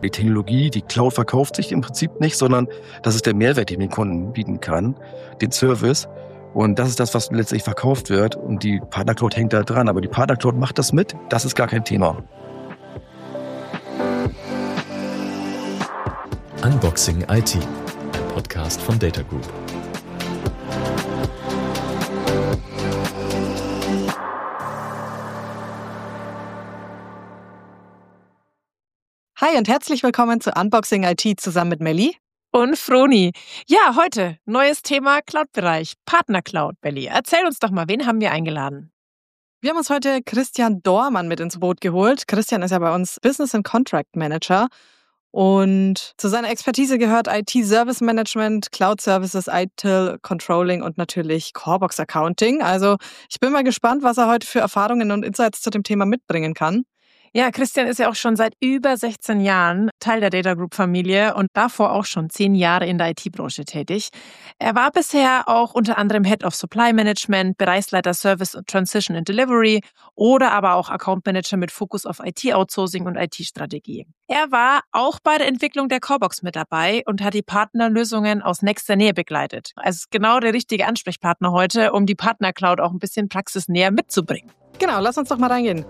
Die Technologie, die Cloud verkauft sich im Prinzip nicht, sondern das ist der Mehrwert, den den Kunden bieten kann, den Service. Und das ist das, was letztlich verkauft wird. Und die Partnercloud hängt da dran. Aber die Partnercloud macht das mit. Das ist gar kein Thema. Unboxing IT, ein Podcast von DATAGROUP. Hi und herzlich willkommen zu Unboxing IT zusammen mit Melli und Froni. Ja, heute neues Thema Cloud-Bereich, Partner-Cloud. Melli, erzähl uns doch mal, wen haben wir eingeladen? Wir haben uns heute Christian Dohrmann mit ins Boot geholt. Christian ist ja bei uns Business and Contract Manager und zu seiner Expertise gehört IT-Service Management, Cloud Services, ITIL, Controlling und natürlich Corebox Accounting. Also ich bin mal gespannt, was er heute für Erfahrungen und Insights zu dem Thema mitbringen kann. Ja, Christian ist ja auch schon seit über 16 Jahren Teil der DATAGROUP-Familie und davor auch schon 10 Jahre in der IT-Branche tätig. Er war bisher auch unter anderem Head of Supply Management, Bereichsleiter Service Transition and Delivery oder aber auch Account Manager mit Fokus auf IT-Outsourcing und IT-Strategie. Er war auch bei der Entwicklung der Corebox mit dabei und hat die Partnerlösungen aus nächster Nähe begleitet. Also genau der richtige Ansprechpartner heute, um die Partner-Cloud auch ein bisschen praxisnäher mitzubringen. Genau, lass uns doch mal reingehen.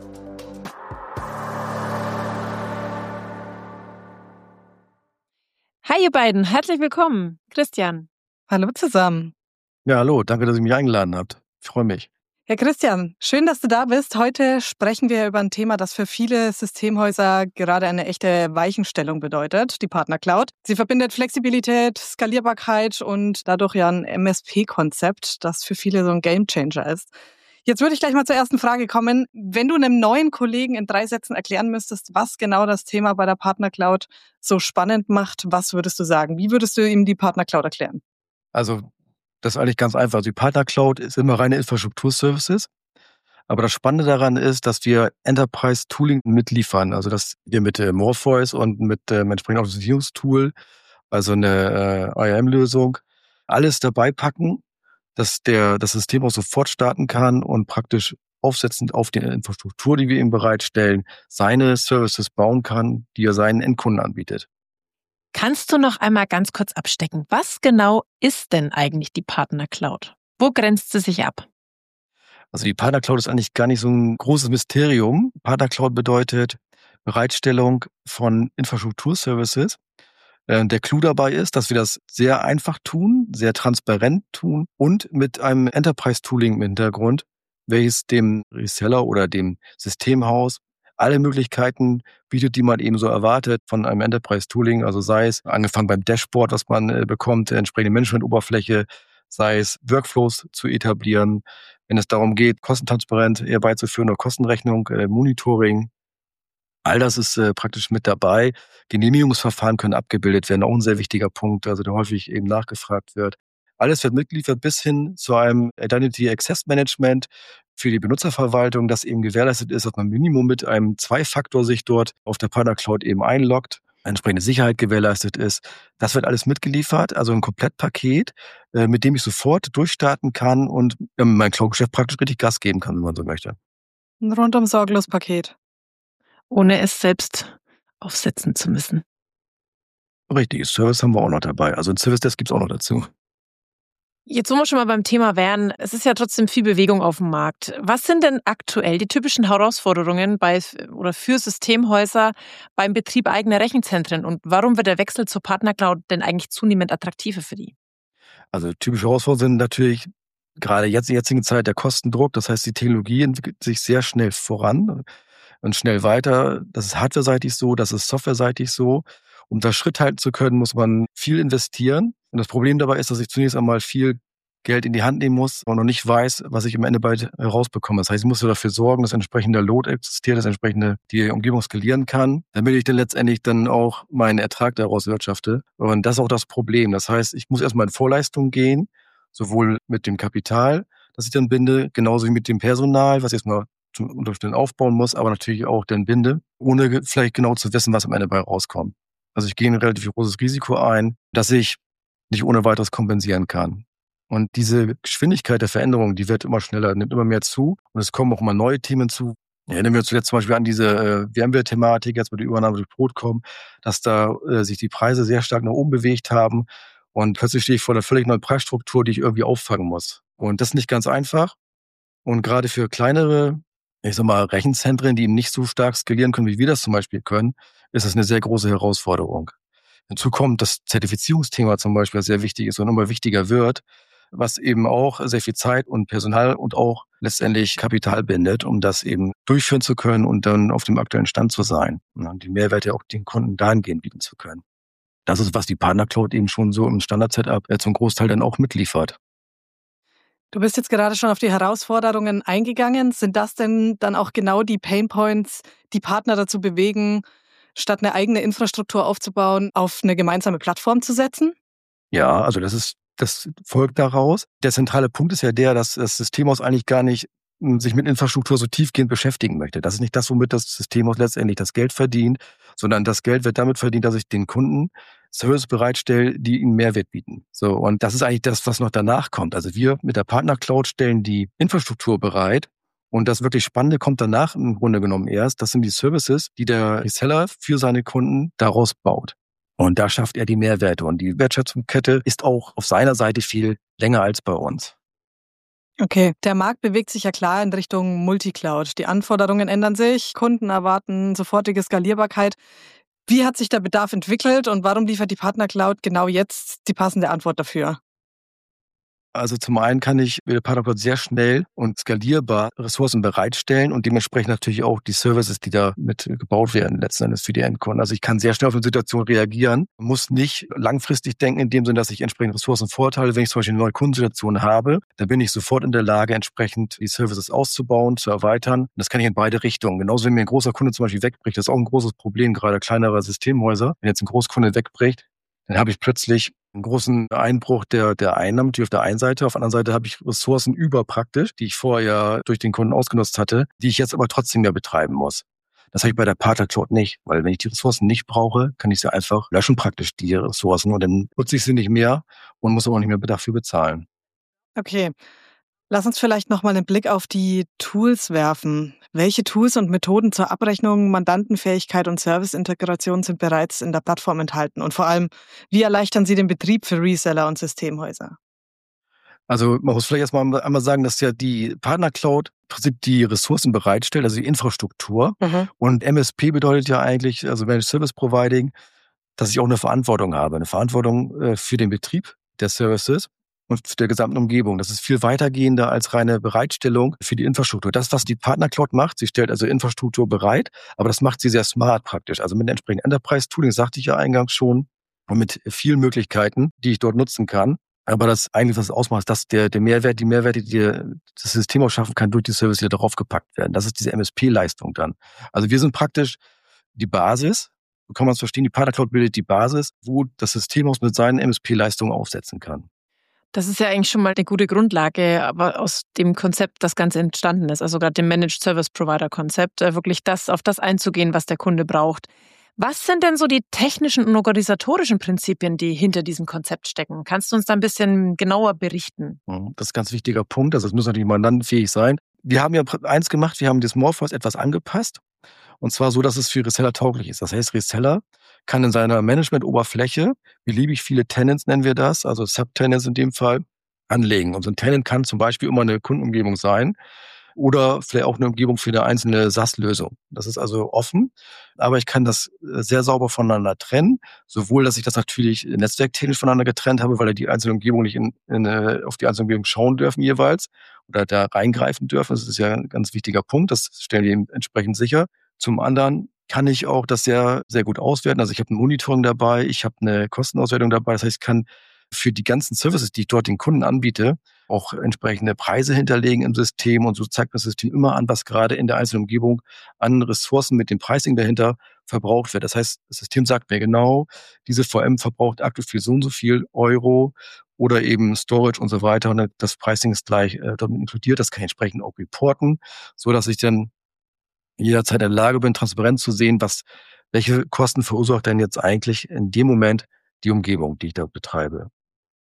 Hi ihr beiden, herzlich willkommen. Christian. Hallo zusammen. Ja, hallo, danke, dass ihr mich eingeladen habt. Ich freue mich. Ja, Christian, schön, dass du da bist. Heute sprechen wir über ein Thema, das für viele Systemhäuser gerade eine echte Weichenstellung bedeutet, die Partner-Cloud. Sie verbindet Flexibilität, Skalierbarkeit und dadurch ja ein MSP-Konzept, das für viele so ein Gamechanger ist. Jetzt würde ich gleich mal zur ersten Frage kommen. Wenn du einem neuen Kollegen in 3 Sätzen erklären müsstest, was genau das Thema bei der Partner-Cloud so spannend macht, was würdest du sagen? Wie würdest du ihm die Partner-Cloud erklären? Also, das ist eigentlich ganz einfach. Also die Partnercloud ist immer reine Infrastrukturservices. Aber das Spannende daran ist, dass wir Enterprise-Tooling mitliefern. Also dass wir mit Morpheus und mit entsprechenden Automatisierungstool, also eine IAM-Lösung, alles dabei packen, dass das System auch sofort starten kann und praktisch aufsetzend auf die Infrastruktur, die wir ihm bereitstellen, seine Services bauen kann, die er seinen Endkunden anbietet. Kannst du noch einmal ganz kurz abstecken? Was genau ist denn eigentlich die Partner-Cloud? Wo grenzt sie sich ab? Also die Partner-Cloud ist eigentlich gar nicht so ein großes Mysterium. Partner-Cloud bedeutet Bereitstellung von Infrastrukturservices. Der Clou dabei ist, dass wir das sehr einfach tun, sehr transparent tun und mit einem Enterprise-Tooling im Hintergrund, welches dem Reseller oder dem Systemhaus alle Möglichkeiten bietet, die man eben so erwartet von einem Enterprise-Tooling. Also sei es angefangen beim Dashboard, was man bekommt, entsprechende Management-Oberfläche, sei es Workflows zu etablieren, wenn es darum geht, kostentransparent herbeizuführen oder Kostenrechnung, Monitoring. All das ist praktisch mit dabei. Genehmigungsverfahren können abgebildet werden, auch ein sehr wichtiger Punkt, also der häufig eben nachgefragt wird. Alles wird mitgeliefert bis hin zu einem Identity Access Management für die Benutzerverwaltung, das eben gewährleistet ist, dass man Minimum mit einem 2-Faktor sich dort auf der Partner Cloud eben einloggt, entsprechende Sicherheit gewährleistet ist. Das wird alles mitgeliefert, also ein Komplettpaket, mit dem ich sofort durchstarten kann und mein Cloud-Geschäft praktisch richtig Gas geben kann, wenn man so möchte. Ein rundum sorglos Paket. Ohne es selbst aufsetzen zu müssen. Richtig, Service haben wir auch noch dabei. Also ein Service Desk gibt's auch noch dazu. Jetzt, wo wir schon mal beim Thema wären, es ist ja trotzdem viel Bewegung auf dem Markt. Was sind denn aktuell die typischen Herausforderungen für Systemhäuser beim Betrieb eigener Rechenzentren und warum wird der Wechsel zur Partner-Cloud denn eigentlich zunehmend attraktiver für die? Also typische Herausforderungen sind natürlich gerade jetzt in der jetzigen Zeit der Kostendruck. Das heißt, die Technologie entwickelt sich sehr schnell voran und schnell weiter. Das ist hardwareseitig so, das ist softwareseitig so. Um da Schritt halten zu können, muss man viel investieren. Und das Problem dabei ist, dass ich zunächst einmal viel Geld in die Hand nehmen muss und noch nicht weiß, was ich am Ende bald herausbekomme. Das heißt, ich muss dafür sorgen, dass entsprechender Load existiert, dass entsprechende die Umgebung skalieren kann, damit ich dann letztendlich dann auch meinen Ertrag daraus wirtschafte. Und das ist auch das Problem. Das heißt, ich muss erstmal in Vorleistung gehen, sowohl mit dem Kapital, das ich dann binde, genauso wie mit dem Personal, was ich erstmal zum Unterstützen aufbauen muss, aber natürlich auch dann binde, ohne vielleicht genau zu wissen, was am Ende bei rauskommt. Also ich gehe ein relativ großes Risiko ein, dass ich nicht ohne weiteres kompensieren kann. Und diese Geschwindigkeit der Veränderung, die wird immer schneller, nimmt immer mehr zu. Und es kommen auch immer neue Themen zu, Erinnern wir uns jetzt zum Beispiel an diese VMware-Thematik, jetzt mit der Übernahme durch Broadcom, dass da sich die Preise sehr stark nach oben bewegt haben und plötzlich stehe ich vor einer völlig neuen Preisstruktur, die ich irgendwie auffangen muss. Und das ist nicht ganz einfach. Und gerade für kleinere, ich sag mal, Rechenzentren, die eben nicht so stark skalieren können, wie wir das zum Beispiel können, ist das eine sehr große Herausforderung. Hinzu kommt das Zertifizierungsthema zum Beispiel, das sehr wichtig ist und immer wichtiger wird, was eben auch sehr viel Zeit und Personal und auch letztendlich Kapital bindet, um das eben durchführen zu können und dann auf dem aktuellen Stand zu sein und die Mehrwerte auch den Kunden dahingehend bieten zu können. Das ist, was die Partner Cloud eben schon so im Standard-Setup zum Großteil dann auch mitliefert. Du bist jetzt gerade schon auf die Herausforderungen eingegangen. Sind das denn dann auch genau die Painpoints, die Partner dazu bewegen, statt eine eigene Infrastruktur aufzubauen, auf eine gemeinsame Plattform zu setzen? Ja, also das folgt daraus. Der zentrale Punkt ist ja der, dass das Systemhaus eigentlich gar nicht sich mit Infrastruktur so tiefgehend beschäftigen möchte. Das ist nicht das, womit das Systemhaus letztendlich das Geld verdient, sondern das Geld wird damit verdient, dass ich den Kunden Service bereitstelle, die ihnen Mehrwert bieten. So, und das ist eigentlich das, was noch danach kommt. Also wir mit der Partner Cloud stellen die Infrastruktur bereit. Und das wirklich Spannende kommt danach im Grunde genommen erst. Das sind die Services, die der Reseller für seine Kunden daraus baut. Und da schafft er die Mehrwerte. Und die Wertschöpfungskette ist auch auf seiner Seite viel länger als bei uns. Okay, der Markt bewegt sich ja klar in Richtung Multicloud. Die Anforderungen ändern sich, Kunden erwarten sofortige Skalierbarkeit. Wie hat sich der Bedarf entwickelt und warum liefert die Partner Cloud genau jetzt die passende Antwort dafür? Also zum einen kann ich mit der Partner Cloud sehr schnell und skalierbar Ressourcen bereitstellen und dementsprechend natürlich auch die Services, die da mit gebaut werden, letzten Endes für die Endkunden. Also ich kann sehr schnell auf eine Situation reagieren, muss nicht langfristig denken in dem Sinne, dass ich entsprechend Ressourcen vorteile. Wenn ich zum Beispiel eine neue Kundensituation habe, dann bin ich sofort in der Lage, entsprechend die Services auszubauen, zu erweitern. Und das kann ich in beide Richtungen. Genauso wenn mir ein großer Kunde zum Beispiel wegbricht, das ist auch ein großes Problem, gerade kleinerer Systemhäuser. Wenn jetzt ein Großkunde wegbricht, dann habe ich plötzlich einen großen Einbruch der Einnahmen, natürlich auf der einen Seite. Auf der anderen Seite habe ich Ressourcen über praktisch, die ich vorher durch den Kunden ausgenutzt hatte, die ich jetzt aber trotzdem mehr betreiben muss. Das habe ich bei der Partner Cloud nicht, weil wenn ich die Ressourcen nicht brauche, kann ich sie einfach löschen praktisch, die Ressourcen, und dann nutze ich sie nicht mehr und muss aber auch nicht mehr dafür bezahlen. Okay, lass uns vielleicht nochmal einen Blick auf die Tools werfen. Welche Tools und Methoden zur Abrechnung, Mandantenfähigkeit und Serviceintegration sind bereits in der Plattform enthalten? Und vor allem, wie erleichtern sie den Betrieb für Reseller und Systemhäuser? Also man muss vielleicht erstmal einmal sagen, dass ja die Partner Cloud im Prinzip die Ressourcen bereitstellt, also die Infrastruktur. Und MSP bedeutet ja eigentlich, also Managed Service Providing, dass ich auch eine Verantwortung habe. Eine Verantwortung für den Betrieb der Services und der gesamten Umgebung. Das ist viel weitergehender als reine Bereitstellung für die Infrastruktur. Das, was die Partner Cloud macht, sie stellt also Infrastruktur bereit, aber das macht sie sehr smart praktisch. Also mit entsprechenden Enterprise-Tooling, sagte ich ja eingangs schon, und mit vielen Möglichkeiten, die ich dort nutzen kann. Aber das eigentlich, was es ausmacht, dass die Mehrwerte, die das System auch schaffen kann, durch die Service wieder darauf gepackt werden. Das ist diese MSP-Leistung dann. Also wir sind praktisch die Basis, so kann man es verstehen, die Partner Cloud bildet die Basis, wo das Systemhaus mit seinen MSP-Leistungen aufsetzen kann. Das ist ja eigentlich schon mal eine gute Grundlage, aber aus dem Konzept, das Ganze entstanden ist, also gerade dem Managed Service Provider Konzept, wirklich auf das einzugehen, was der Kunde braucht. Was sind denn so die technischen und organisatorischen Prinzipien, die hinter diesem Konzept stecken? Kannst du uns da ein bisschen genauer berichten? Das ist ein ganz wichtiger Punkt. Also es muss natürlich mandantenfähig sein. Wir haben ja eins gemacht, wir haben das Morpheus etwas angepasst. Und zwar so, dass es für Reseller tauglich ist. Das heißt, Reseller kann in seiner Management-Oberfläche beliebig viele Tenants, nennen wir das, also Subtenants in dem Fall, anlegen. Und so ein Tenant kann zum Beispiel immer eine Kundenumgebung sein oder vielleicht auch eine Umgebung für eine einzelne SaaS-Lösung. Das ist also offen, aber ich kann das sehr sauber voneinander trennen. Sowohl, dass ich das natürlich netzwerktechnisch voneinander getrennt habe, weil die einzelne Umgebung nicht auf die einzelne Umgebung schauen dürfen jeweils oder da reingreifen dürfen. Das ist ja ein ganz wichtiger Punkt. Das stellen wir eben entsprechend sicher. Zum anderen kann ich auch das sehr, sehr gut auswerten. Also ich habe ein Monitoring dabei, ich habe eine Kostenauswertung dabei. Das heißt, ich kann für die ganzen Services, die ich dort den Kunden anbiete, auch entsprechende Preise hinterlegen im System. Und so zeigt das System immer an, was gerade in der einzelnen Umgebung an Ressourcen mit dem Pricing dahinter verbraucht wird. Das heißt, das System sagt mir genau, diese VM verbraucht aktuell für so und so viel Euro oder eben Storage und so weiter. Und das Pricing ist gleich damit inkludiert. Das kann ich entsprechend auch reporten, so dass ich dann jederzeit in der Lage bin, transparent zu sehen, welche Kosten verursacht denn jetzt eigentlich in dem Moment die Umgebung, die ich da betreibe.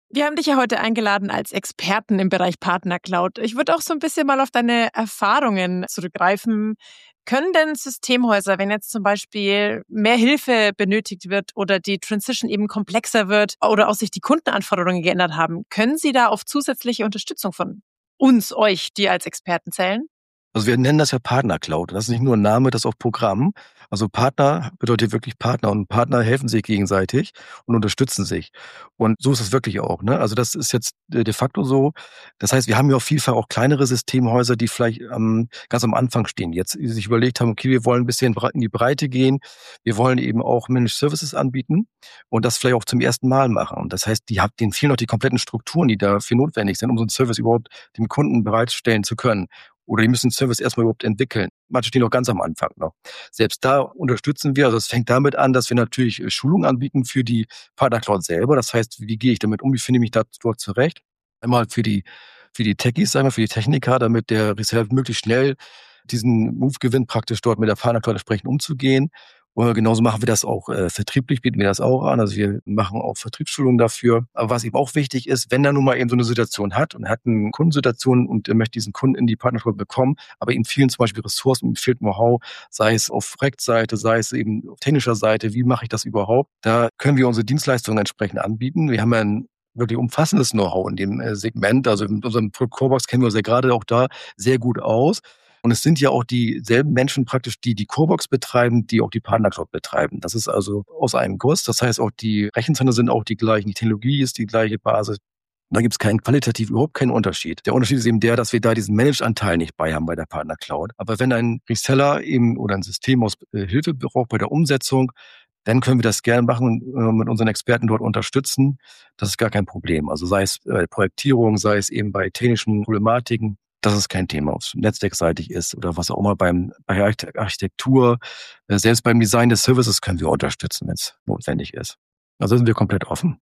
Wir haben dich ja heute eingeladen als Experten im Bereich Partner Cloud. Ich würde auch so ein bisschen mal auf deine Erfahrungen zurückgreifen. Können denn Systemhäuser, wenn jetzt zum Beispiel mehr Hilfe benötigt wird oder die Transition eben komplexer wird oder auch sich die Kundenanforderungen geändert haben, können sie da auf zusätzliche Unterstützung von euch, die als Experten zählen? Also wir nennen das ja Partner Cloud. Das ist nicht nur ein Name, das ist auch Programm. Also Partner bedeutet wirklich Partner und Partner helfen sich gegenseitig und unterstützen sich. Und so ist es wirklich auch, ne? Also das ist jetzt de facto so. Das heißt, wir haben ja auf jeden Fall auch kleinere Systemhäuser, die vielleicht ganz am Anfang stehen. Jetzt sich überlegt haben, okay, wir wollen ein bisschen in die Breite gehen. Wir wollen eben auch Managed Services anbieten und das vielleicht auch zum ersten Mal machen. Und das heißt, denen fehlen noch die kompletten Strukturen, die dafür notwendig sind, um so einen Service überhaupt dem Kunden bereitstellen zu können. Oder die müssen den Service erstmal überhaupt entwickeln. Manche stehen noch ganz am Anfang noch. Selbst da unterstützen wir, also es fängt damit an, dass wir natürlich Schulungen anbieten für die Partner Cloud selber. Das heißt, wie gehe ich damit um, wie finde ich mich dort zurecht? Einmal für die Techies, sagen wir, für die Techniker, damit der Reseller möglichst schnell diesen Move gewinnt, praktisch dort mit der Partner Cloud entsprechend umzugehen. Und genauso machen wir das auch vertrieblich, bieten wir das auch an. Also wir machen auch Vertriebsschulungen dafür. Aber was eben auch wichtig ist, wenn er nun mal eben so eine Situation hat und er hat eine Kundensituation und er möchte diesen Kunden in die Partnerschaft bekommen, aber ihm fehlen zum Beispiel Ressourcen, ihm fehlt Know-how, sei es auf Projektseite, sei es eben auf technischer Seite, wie mache ich das überhaupt? Da können wir unsere Dienstleistungen entsprechend anbieten. Wir haben ja ein wirklich umfassendes Know-how in dem Segment. Also in unserem Corebox kennen wir uns ja gerade auch da sehr gut aus. Und es sind ja auch dieselben Menschen praktisch, die Corebox betreiben, die auch die Partner Cloud betreiben. Das ist also aus einem Guss. Das heißt, auch die Rechenzentren sind auch die gleichen. Die Technologie ist die gleiche Basis. Da gibt es qualitativ überhaupt keinen Unterschied. Der Unterschied ist eben der, dass wir da diesen Managed-Anteil nicht bei haben bei der Partner Cloud. Aber wenn ein Reseller eben oder ein System aus Hilfe braucht bei der Umsetzung, dann können wir das gerne machen und mit unseren Experten dort unterstützen. Das ist gar kein Problem. Also sei es Projektierung, sei es eben bei technischen Problematiken. Das ist kein Thema, ob es netzwerkseitig ist oder was auch immer bei Architektur. Selbst beim Design des Services können wir unterstützen, wenn es notwendig ist. Also sind wir komplett offen.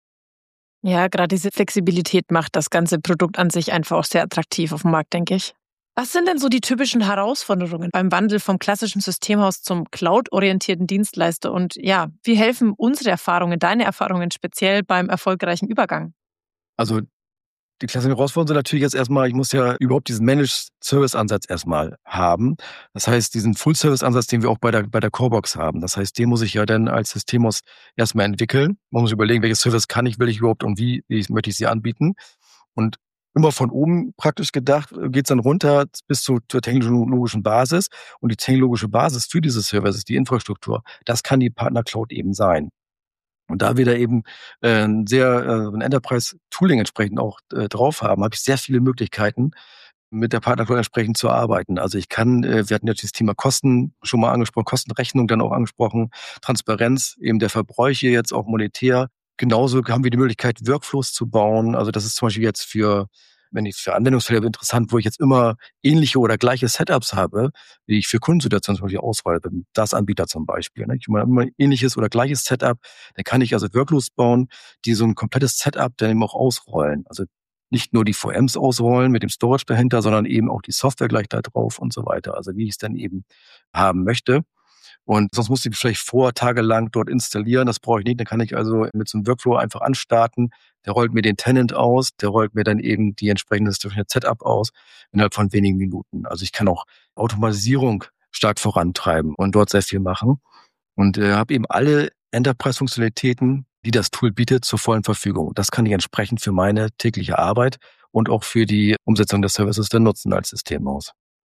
Ja, gerade diese Flexibilität macht das ganze Produkt an sich einfach auch sehr attraktiv auf dem Markt, denke ich. Was sind denn so die typischen Herausforderungen beim Wandel vom klassischen Systemhaus zum cloud-orientierten Dienstleister? Und ja, wie helfen unsere Erfahrungen, deine Erfahrungen speziell beim erfolgreichen Übergang? Also die klassischen Herausforderungen sind natürlich jetzt erstmal, ich muss ja überhaupt diesen Managed-Service-Ansatz erstmal haben. Das heißt, diesen Full-Service-Ansatz, den wir auch bei der Corebox haben. Das heißt, den muss ich ja dann als Systemhaus erstmal entwickeln. Man muss überlegen, welches Service will ich überhaupt und wie möchte ich sie anbieten. Und immer von oben praktisch gedacht, geht es dann runter bis zur technologischen Basis. Und die technologische Basis für diese Services, die Infrastruktur, das kann die Partner Cloud eben sein. Und da wir da eben ein Enterprise-Tooling entsprechend auch drauf haben, habe ich sehr viele Möglichkeiten, mit der Partner Cloud entsprechend zu arbeiten. Also ich kann, wir hatten ja das Thema Kosten schon mal angesprochen, Kostenrechnung dann auch angesprochen, Transparenz eben der Verbräuche jetzt auch monetär. Genauso haben wir die Möglichkeit, Workflows zu bauen. Also das ist zum Beispiel jetzt für Anwendungsfälle interessant, wo ich jetzt immer ähnliche oder gleiche Setups habe, wie ich für Kundensituationen zum Beispiel auswahle, beim DaaS-Anbieter zum Beispiel. Ich habe immer ähnliches oder gleiches Setup, dann kann ich also Workflows bauen, die so ein komplettes Setup dann eben auch ausrollen. Also nicht nur die VMs ausrollen mit dem Storage dahinter, sondern eben auch die Software gleich da drauf und so weiter. Also wie ich es dann eben haben möchte. Und sonst muss ich vielleicht tagelang dort installieren. Das brauche ich nicht. Dann kann ich also mit so einem Workflow einfach anstarten. Der rollt mir den Tenant aus. Der rollt mir dann eben die entsprechende Setup aus innerhalb von wenigen Minuten. Also ich kann auch Automatisierung stark vorantreiben und dort sehr viel machen. Und habe eben alle Enterprise-Funktionalitäten, die das Tool bietet, zur vollen Verfügung. Das kann ich entsprechend für meine tägliche Arbeit und auch für die Umsetzung des Services dann nutzen als Systemhaus.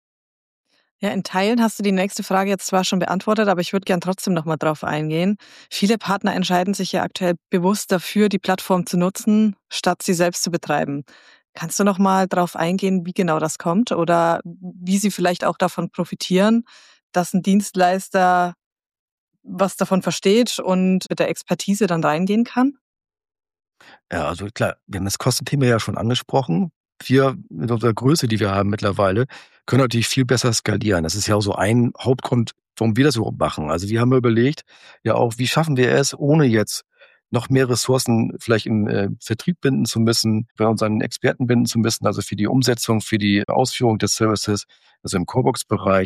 Ja, in Teilen hast du die nächste Frage jetzt zwar schon beantwortet, aber ich würde gern trotzdem noch mal drauf eingehen. Viele Partner entscheiden sich ja aktuell bewusst dafür, die Plattform zu nutzen, statt sie selbst zu betreiben. Kannst du noch mal drauf eingehen, wie genau das kommt oder wie sie vielleicht auch davon profitieren, dass ein Dienstleister was davon versteht und mit der Expertise dann reingehen kann? Ja, also klar, wir haben das Kostenthema ja schon angesprochen. Wir mit unserer Größe, die wir haben mittlerweile, können natürlich viel besser skalieren. Das ist ja auch so ein Hauptgrund, warum wir das überhaupt machen. Also wir haben überlegt, ja auch, wie schaffen wir es, ohne jetzt noch mehr Ressourcen vielleicht im Vertrieb binden zu müssen, bei unseren Experten binden zu müssen, also für die Umsetzung, für die Ausführung des Services, also im Corebox-Bereich.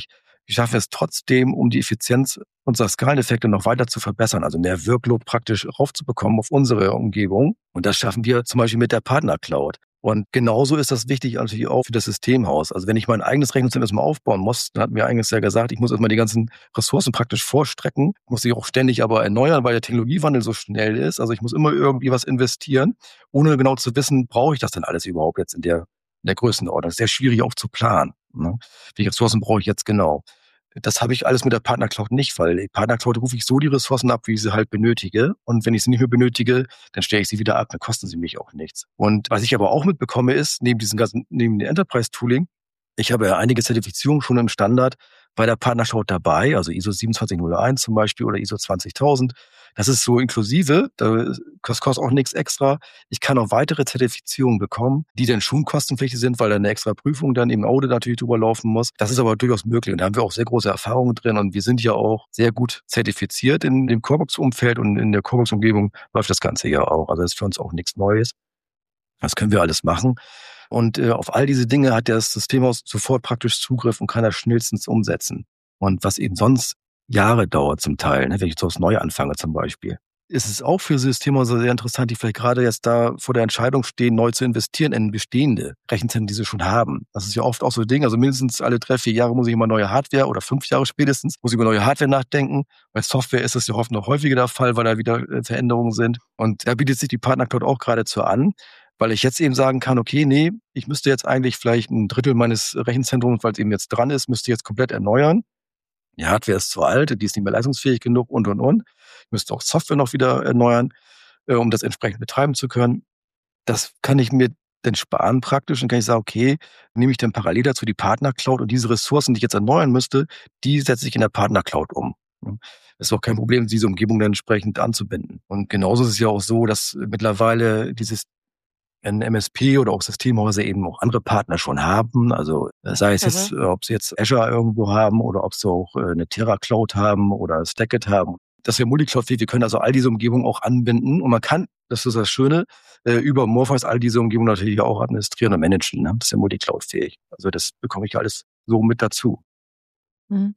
wie schaffen wir es trotzdem, um die Effizienz unserer Skaleneffekte noch weiter zu verbessern, also mehr Workload praktisch raufzubekommen auf unsere Umgebung. Und das schaffen wir zum Beispiel mit der Partner-Cloud. Und genauso ist das wichtig natürlich auch für das Systemhaus. Also wenn ich mein eigenes Rechenzentrum erstmal aufbauen muss, dann hat mir eingangs ja gesagt, ich muss erstmal die ganzen Ressourcen praktisch vorstrecken, muss sie auch ständig aber erneuern, weil der Technologiewandel so schnell ist. Also ich muss immer irgendwie was investieren, ohne genau zu wissen, brauche ich das denn alles überhaupt jetzt in der Größenordnung. Das ist sehr schwierig auch zu planen. Ne? Welche Ressourcen brauche ich jetzt genau? Das habe ich alles mit der Partner-Cloud nicht, weil die Partner-Cloud rufe ich so die Ressourcen ab, wie ich sie halt benötige. Und wenn ich sie nicht mehr benötige, dann stelle ich sie wieder ab, dann kosten sie mich auch nichts. Und was ich aber auch mitbekomme ist, neben dem Enterprise-Tooling, ich habe ja einige Zertifizierungen schon im Standard bei der Partner-Cloud dabei, also ISO 27001 zum Beispiel oder ISO 20000. Das ist so inklusive, das kostet auch nichts extra. Ich kann auch weitere Zertifizierungen bekommen, die dann schon kostenpflichtig sind, weil da eine extra Prüfung dann im Audit natürlich drüber laufen muss. Das ist aber durchaus möglich und da haben wir auch sehr große Erfahrungen drin und wir sind ja auch sehr gut zertifiziert in dem CoreBox-Umfeld und in der CoreBox-Umgebung läuft das Ganze ja auch. Also das ist für uns auch nichts Neues. Das können wir alles machen. Und auf all diese Dinge hat das Systemhaus sofort praktisch Zugriff und kann das schnellstens umsetzen. Und was eben sonst Jahre dauert zum Teil, ne, wenn ich so was neu anfange zum Beispiel, ist es auch für Systemhäuser sehr interessant, die vielleicht gerade jetzt da vor der Entscheidung stehen, neu zu investieren in bestehende Rechenzentren, die sie schon haben. Das ist ja oft auch so ein Ding, also mindestens alle 3-4 Jahre muss ich immer neue Hardware oder 5 Jahre spätestens muss ich über neue Hardware nachdenken. Bei Software ist das ja oft noch häufiger der Fall, weil da wieder Veränderungen sind. Und da bietet sich die Partner-Cloud auch geradezu an, weil ich jetzt eben sagen kann, okay, nee, ich müsste jetzt eigentlich vielleicht 1/3 meines Rechenzentrums, weil es eben jetzt dran ist, müsste jetzt komplett erneuern. Die Hardware ist zu alt, die ist nicht mehr leistungsfähig genug und. Ich müsste auch Software noch wieder erneuern, um das entsprechend betreiben zu können. Das kann ich mir dann sparen praktisch und kann ich sagen, okay, nehme ich dann parallel dazu die Partner-Cloud und diese Ressourcen, die ich jetzt erneuern müsste, die setze ich in der Partner-Cloud um. Das ist auch kein Problem, diese Umgebung dann entsprechend anzubinden. Und genauso ist es ja auch so, dass mittlerweile dieses ein MSP oder auch Systemhäuser eben auch andere Partner schon haben. Also sei es jetzt, ob sie jetzt Azure irgendwo haben oder ob sie auch eine Terra Cloud haben oder Stackit haben. Das ist ja multicloud-fähig. Wir können also all diese Umgebungen auch anbinden und man kann, das ist das Schöne, über Morpheus all diese Umgebungen natürlich auch administrieren und managen. Ne? Das ist ja multicloud-fähig. Also das bekomme ich alles so mit dazu. Mhm.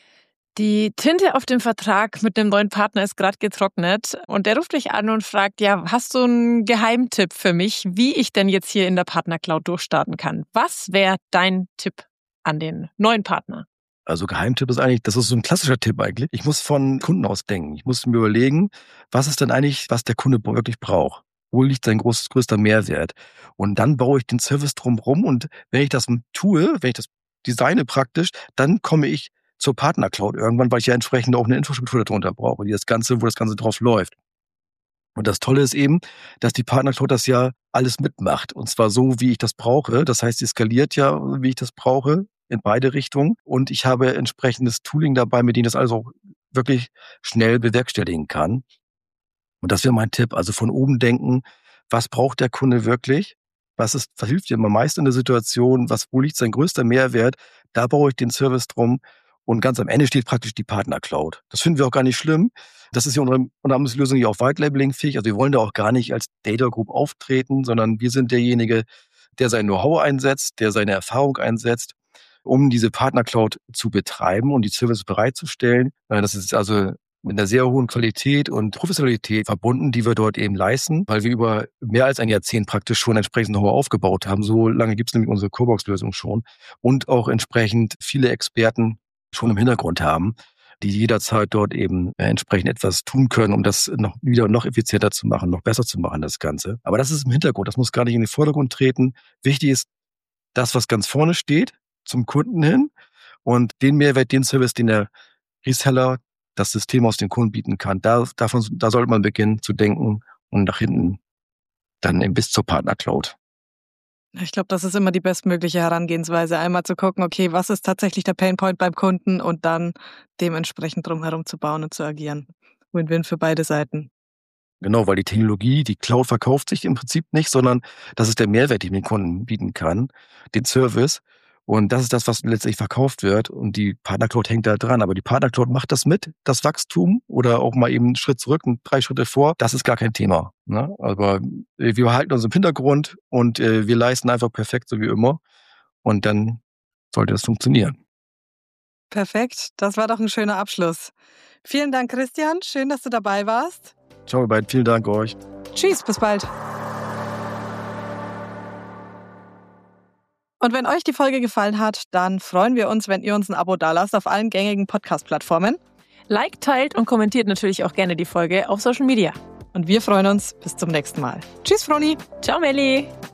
Die Tinte auf dem Vertrag mit dem neuen Partner ist gerade getrocknet und der ruft dich an und fragt, ja, hast du einen Geheimtipp für mich, wie ich denn jetzt hier in der Partner-Cloud durchstarten kann? Was wäre dein Tipp an den neuen Partner? Also Geheimtipp ist eigentlich, das ist so ein klassischer Tipp eigentlich. Ich muss von Kunden aus denken. Ich muss mir überlegen, was ist denn eigentlich, was der Kunde wirklich braucht? Wo liegt sein größter Mehrwert? Und dann baue ich den Service drumherum und wenn ich das tue, wenn ich das designe praktisch, dann komme ich zur Partner-Cloud irgendwann, weil ich ja entsprechend auch eine Infrastruktur darunter brauche, wo das Ganze drauf läuft. Und das Tolle ist eben, dass die Partner-Cloud das ja alles mitmacht. Und zwar so, wie ich das brauche. Das heißt, sie skaliert ja, wie ich das brauche, in beide Richtungen. Und ich habe entsprechendes Tooling dabei, mit dem ich das alles auch wirklich schnell bewerkstelligen kann. Und das wäre mein Tipp. Also von oben denken, was braucht der Kunde wirklich? Was hilft ihm am meisten in der Situation? Wo liegt sein größter Mehrwert? Da baue ich den Service drum. Und ganz am Ende steht praktisch die Partner-Cloud. Das finden wir auch gar nicht schlimm. Das ist ja unter anderem Lösung ja auch White-Labeling-fähig. Also wir wollen da auch gar nicht als Data Group auftreten, sondern wir sind derjenige, der sein Know-how einsetzt, der seine Erfahrung einsetzt, um diese Partner-Cloud zu betreiben und die Services bereitzustellen. Das ist also mit einer sehr hohen Qualität und Professionalität verbunden, die wir dort eben leisten, weil wir über mehr als ein Jahrzehnt praktisch schon entsprechend Know-how aufgebaut haben. So lange gibt es nämlich unsere CoreBox-Lösung schon und auch entsprechend viele Experten schon im Hintergrund haben, die jederzeit dort eben entsprechend etwas tun können, um das noch effizienter zu machen, noch besser zu machen, das Ganze. Aber das ist im Hintergrund, das muss gar nicht in den Vordergrund treten. Wichtig ist das, was ganz vorne steht, zum Kunden hin und den Mehrwert, den Service, den der Reseller, das System aus dem Kunden bieten kann. Da sollte man beginnen zu denken und nach hinten dann eben bis zur Partner-Cloud. Ich glaube, das ist immer die bestmögliche Herangehensweise, einmal zu gucken, okay, was ist tatsächlich der Painpoint beim Kunden und dann dementsprechend drumherum zu bauen und zu agieren. Win-win für beide Seiten. Genau, weil die Technologie, die Cloud verkauft sich im Prinzip nicht, sondern das ist der Mehrwert, den den Kunden bieten kann, den Service. Und das ist das, was letztlich verkauft wird. Und die Partner-Cloud hängt da dran. Aber die Partner-Cloud macht das mit, das Wachstum oder auch mal eben einen Schritt zurück und 3 Schritte vor. Das ist gar kein Thema. Ne? Aber wir halten uns im Hintergrund und wir leisten einfach perfekt, so wie immer. Und dann sollte das funktionieren. Perfekt, das war doch ein schöner Abschluss. Vielen Dank, Christian. Schön, dass du dabei warst. Ciao, ihr beiden. Vielen Dank euch. Tschüss, bis bald. Und wenn euch die Folge gefallen hat, dann freuen wir uns, wenn ihr uns ein Abo dalasst auf allen gängigen Podcast-Plattformen. Liked, teilt und kommentiert natürlich auch gerne die Folge auf Social Media. Und wir freuen uns. Bis zum nächsten Mal. Tschüss, Froni. Ciao, Melli.